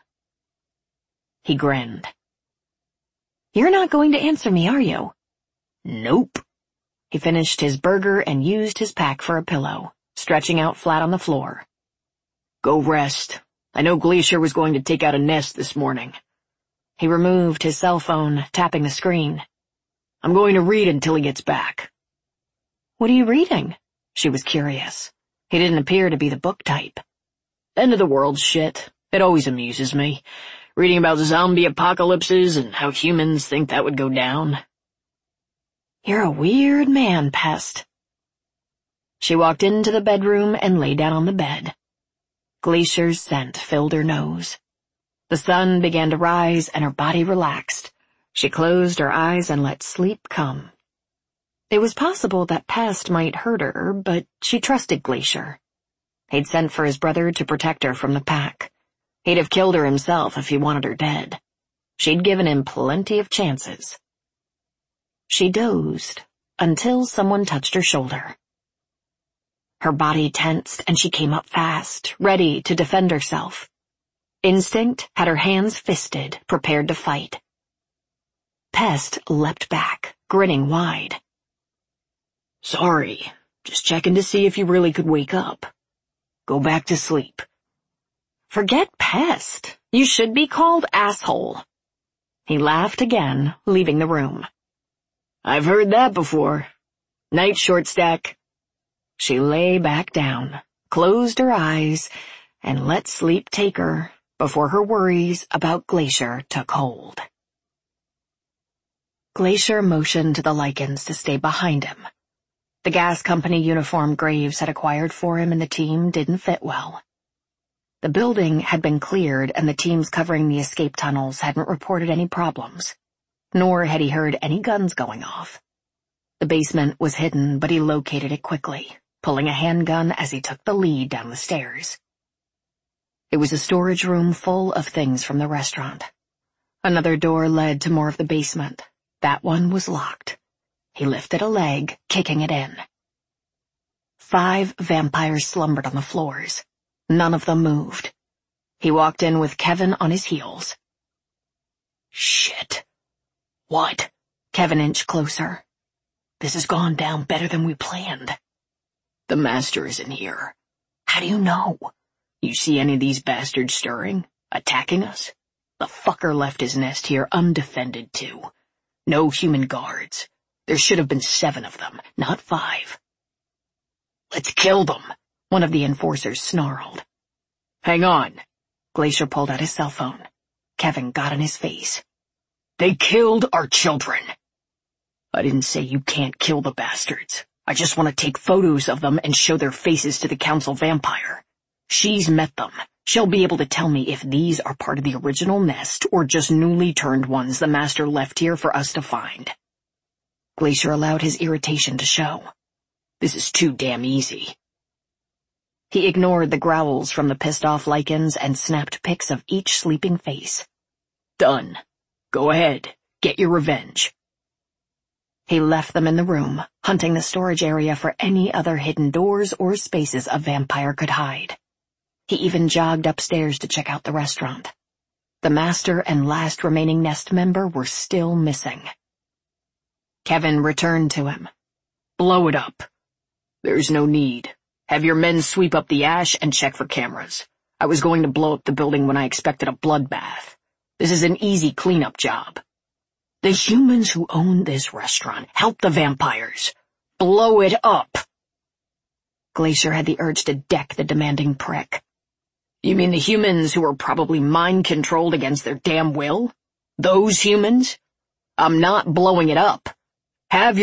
B: He grinned.
A: You're not going to answer me, are you?
B: Nope.
A: He finished his burger and used his pack for a pillow, stretching out flat on the floor.
B: Go rest. I know Glacier was going to take out a nest this morning.
A: He removed his cell phone, tapping the screen.
B: I'm going to read until he gets back.
A: What are you reading? She was curious. He didn't appear to be the book type.
B: End of the world shit. It always amuses me. Reading about zombie apocalypses and how humans think that would go down.
A: You're a weird man, Pest. She walked into the bedroom and lay down on the bed. Glacier's scent filled her nose. The sun began to rise and her body relaxed. She closed her eyes and let sleep come. It was possible that Pest might hurt her, but she trusted Glacier. He'd sent for his brother to protect her from the pack. He'd have killed her himself if he wanted her dead. She'd given him plenty of chances. She dozed until someone touched her shoulder. Her body tensed and she came up fast, ready to defend herself. Instinct had her hands fisted, prepared to fight. Pest leapt back, grinning wide.
B: Sorry, just checking to see if you really could wake up. Go back to sleep.
A: Forget Pest. You should be called asshole. He laughed again, leaving the room.
B: I've heard that before. Night, short stack.
A: She lay back down, closed her eyes, and let sleep take her before her worries about Glacier took hold. Glacier motioned to the lichens to stay behind him. The gas company uniform Graves had acquired for him and the team didn't fit well. The building had been cleared and the teams covering the escape tunnels hadn't reported any problems, nor had he heard any guns going off. The basement was hidden, but he located it quickly, pulling a handgun as he took the lead down the stairs. It was a storage room full of things from the restaurant. Another door led to more of the basement. That one was locked. He lifted a leg, kicking it in. Five vampires slumbered on the floors. None of them moved. He walked in with Kevin on his heels.
B: Shit.
A: What? Kevin inched closer. This has gone down better than we planned.
B: The master is in here.
A: How do you know?
B: You see any of these bastards stirring? Attacking us? The fucker left his nest here undefended too. No human guards. There should have been seven of them, not five.
A: Let's kill them, one of the enforcers snarled.
B: Hang on.
A: Glacier pulled out his cell phone. Kevin got in his face.
B: They killed our children.
A: I didn't say you can't kill the bastards. I just want to take photos of them and show their faces to the council vampire. She's met them. She'll be able to tell me if these are part of the original nest or just newly turned ones the master left here for us to find. Glacier allowed his irritation to show.
B: This is too damn easy.
A: He ignored the growls from the pissed-off lichens and snapped pics of each sleeping face.
B: Done. Go ahead. Get your revenge.
A: He left them in the room, hunting the storage area for any other hidden doors or spaces a vampire could hide. He even jogged upstairs to check out the restaurant. The master and last remaining nest member were still missing. Kevin returned to him.
B: Blow it up. There's no need. Have your men sweep up the ash and check for cameras. I was going to blow up the building when I expected a bloodbath. This is an easy cleanup job. The humans who own this restaurant help the vampires. Blow it up.
A: Glacier had the urge to deck the demanding prick.
B: You mean the humans who were probably mind-controlled against their damn will? Those humans? I'm not blowing it up. Have